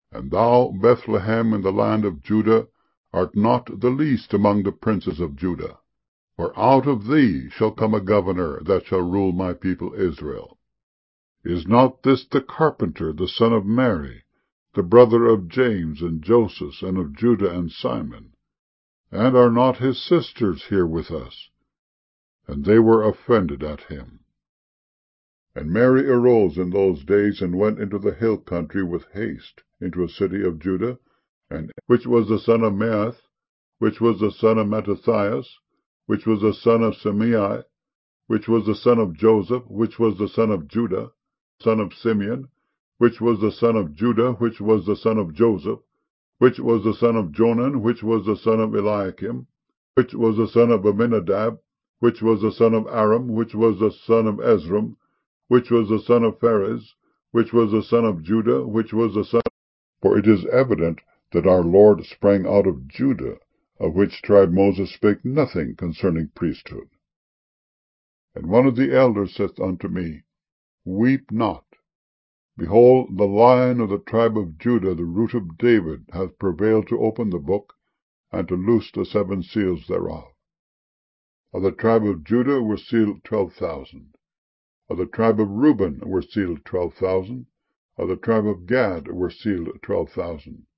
And thou, Bethlehem, in the land of Judah, art not the least among the princes of Judah. For out of thee shall come a governor that shall rule my people Israel. Is not this the carpenter, the son of Mary, the brother of James and Joseph, and of Judah and Simon? And are not his sisters here with us? And they were offended at him. And Mary arose in those days, and went into the hill country with haste, into a city of Judah, and which was the son of Maath, which was the son of Mattathias, which was the son of Semei, which was the son of Joseph, which was the son of Judah, son of Simeon, which was the son of Judah, which was the son of Joseph, which was the son of Jonan, which was the son of Eliakim, which was the son of Abinadab, which was the son of Aram, which was the son of Ezram, which was the son of Pharez, which was the son of Judah, which was the son. For it is evident that our Lord sprang out of Judah, of which tribe Moses spake nothing concerning priesthood. And one of the elders saith unto me, Weep not. Behold, the Lion of the tribe of Judah, the root of David, hath prevailed to open the book, and to loose the 7 seals thereof. Of the tribe of Judah were sealed 12,000. Of the tribe of Reuben were sealed 12,000. Of the tribe of Gad were sealed 12,000.